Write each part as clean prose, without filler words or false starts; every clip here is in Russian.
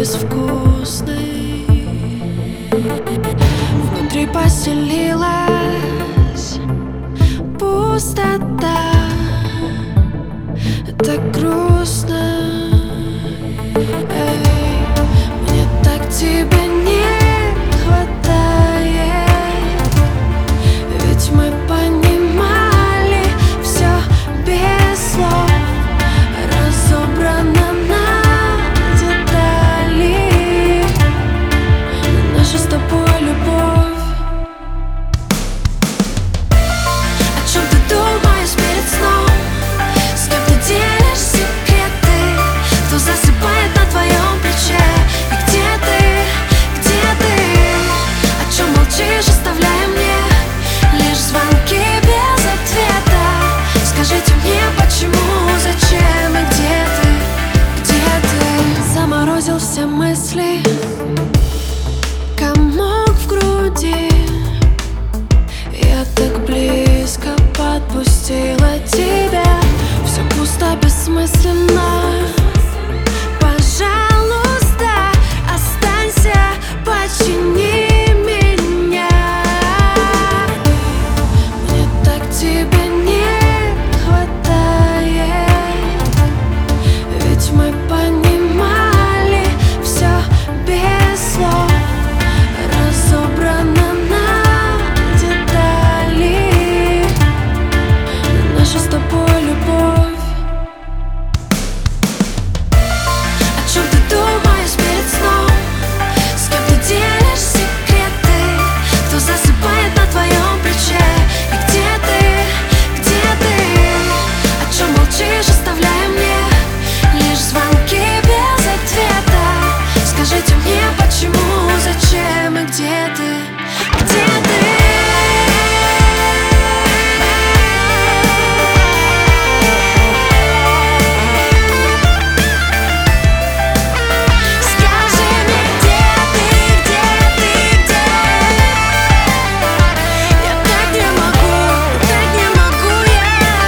безвкусный. Внутри поселилась пустота. Так грустно. Эй, мне так тебя не хватает. Ведь мы понимали все без слов, разобрано на детали. Наша с тобой любовь. О чем ты думаешь перед сном? С кем ты делишь секреты? Кто засыпает на твоем плече? И где ты? Где ты? О чем молчишь, оставляя мне лишь звонки без ответа? Скажите мне, почему, зачем и где ты? Где ты? Заморозил все мысли, комок в груди. Я так близко подпустила тебя. Все пусто, бессмысленно. Пожалуйста, останься, почини меня. Мне так тебя не хватает. Ведь мы понимали все без слов, разобрано на детали. Наша с тобой любовь. О чем ты думаешь перед сном? С кем ты делишь секреты? Кто засыпает на твоем плече? И где ты? Где ты? О чем молчишь, оставляя мне лишь звонки без ответа? Скажите мне, почему, зачем и где ты? Где ты? Скажи мне, где ты, где ты, где? Я так не могу я.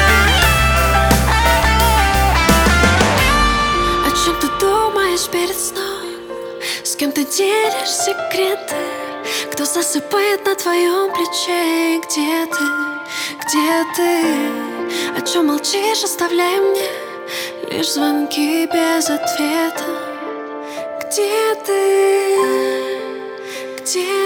О чем ты думаешь перед сном? С кем ты делишь секреты? Кто засыпает на твоем плече? И где ты? Где ты? О чем молчишь, оставляя мне лишь звонки без ответа? Где ты? Где